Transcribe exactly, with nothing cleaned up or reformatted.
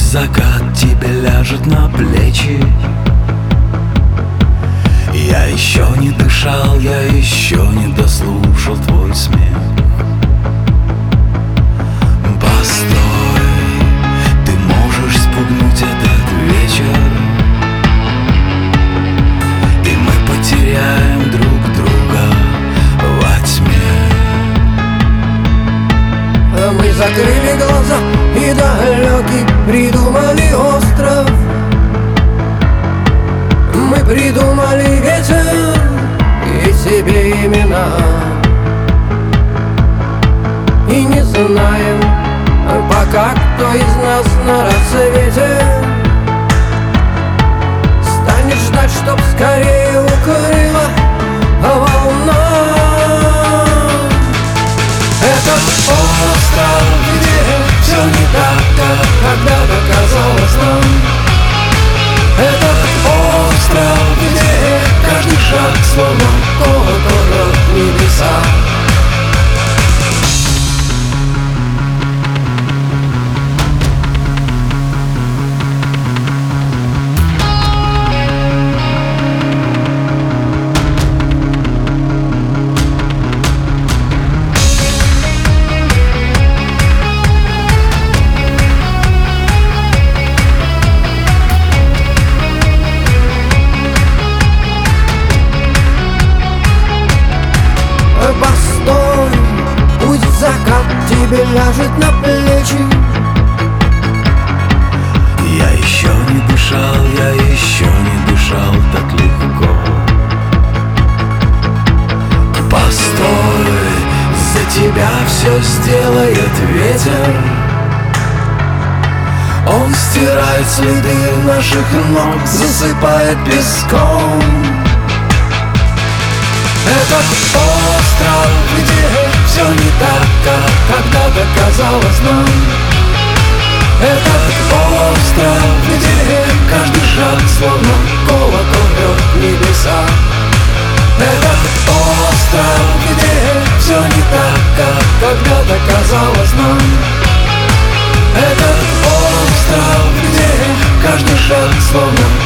закат тебе ляжет на плечи. Я еще не дышал, я еще не дослушал твой смех. Постой, ты можешь спугнуть этот вечер, и мы потеряем друг друга во тьме. Мы закрыли глаза и далекий придумали остров. Мы придумали ветер и себе имена, и не знаем пока, кто из нас на рассвете станет ждать, чтоб скорее укрыла волна. Этот остров, где все не так, как когда-то казалось нам. Этот остров, где каждый шаг словно колокол от небеса. Постой, пусть закат тебе ляжет на плечи. Я еще не дышал, я еще не дышал так легко. Постой, за тебя все сделает ветер. Он стирает следы наших ног, засыпает песком. Этот остров, где все не так, как когда-то казалось нам. Этот остров, где каждый шаг словно колокол рвет небеса. Этот остров, где все не так, как когда-то казалось нам. Этот остров, где каждый шаг словно